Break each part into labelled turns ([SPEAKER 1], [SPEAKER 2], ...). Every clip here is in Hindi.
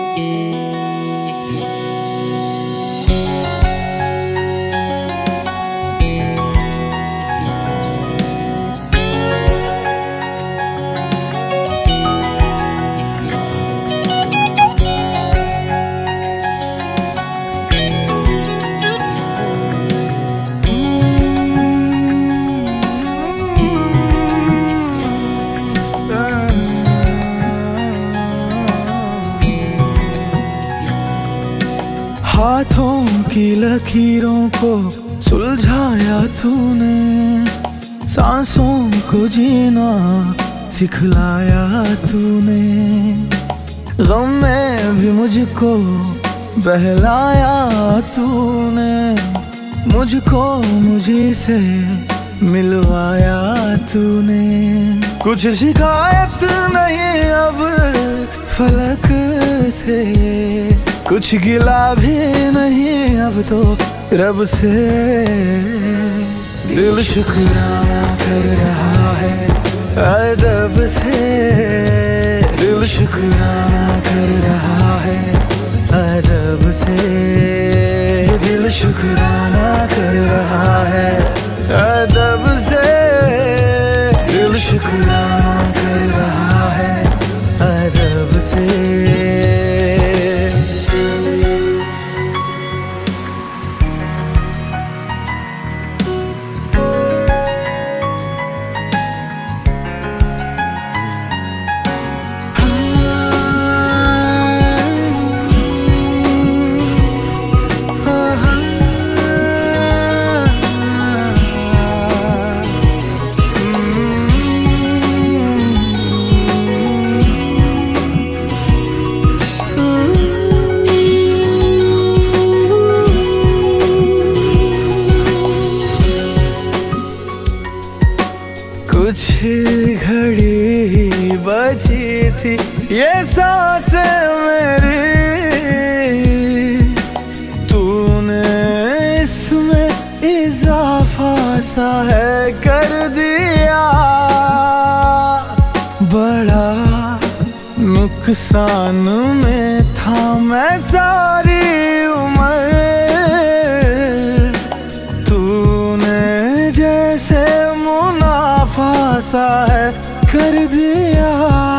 [SPEAKER 1] हाथों की लकीरों को सुलझाया तूने, सांसों को जीना सिखलाया तूने, गम में भी मुझको बहलाया तूने, मुझको मुझे से मिलवाया तूने। कुछ शिकायत नहीं अब फलक से, कुछ गिला भी नहीं अब तो रब से। दिल शुक्राना कर रहा है अदब से, दिल शुक्राना कर रहा है अदब से, दिल शुक्राना कर रहा है अदब से, दिल शुक्राना कर रहा है अदब से। कुछ घड़ी बची थी ये सांसें मेरी, तूने इसमें इजाफा सा है कर दिया। बड़ा नुकसान में था मैं सारी उम्र, तूने जैसे सा है कर दिया।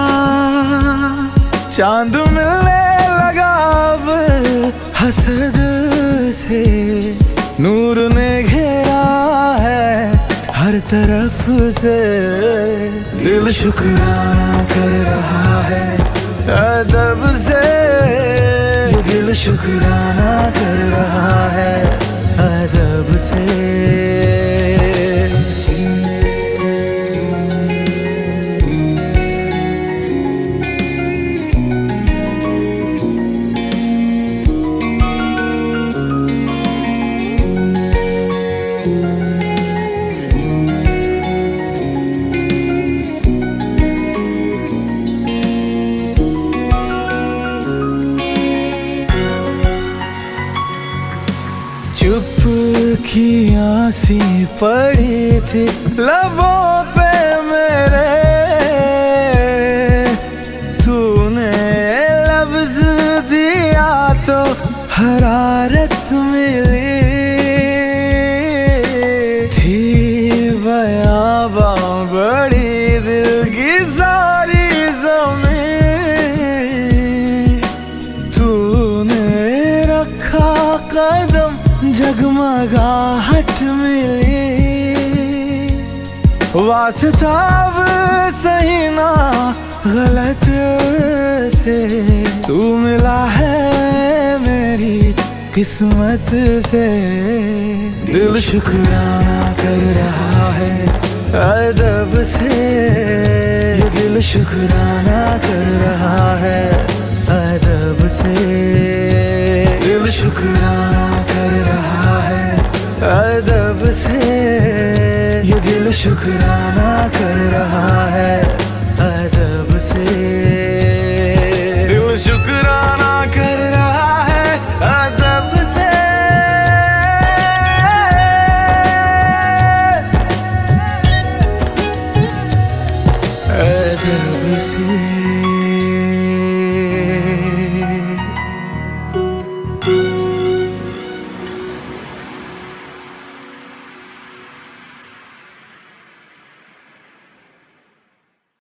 [SPEAKER 1] चांद मिलने लगा अब हसद से, नूर ने घेरा है हर तरफ से। दिल शुक्राना कर रहा है अदब से, दिल शुक्राना कर रहा है अदब से। चुप की आंसी पड़ी थी लबों पे मेरे, तूने लफ्ज दिया तो हरारत मिली थी। बयाबां बड़ी दिल की सारी ज़मीं, तूने रखा कदम जगमगाहट मिली। वास्ता अब सही ना गलत से, तू मिला है मेरी किस्मत से। दिल शुक्राना कर रहा है अदब से, दिल शुक्राना कर रहा है अदब से, दिल शुक्राना कर रहा है अदब से, ये दिल शुक्राना कर रहा है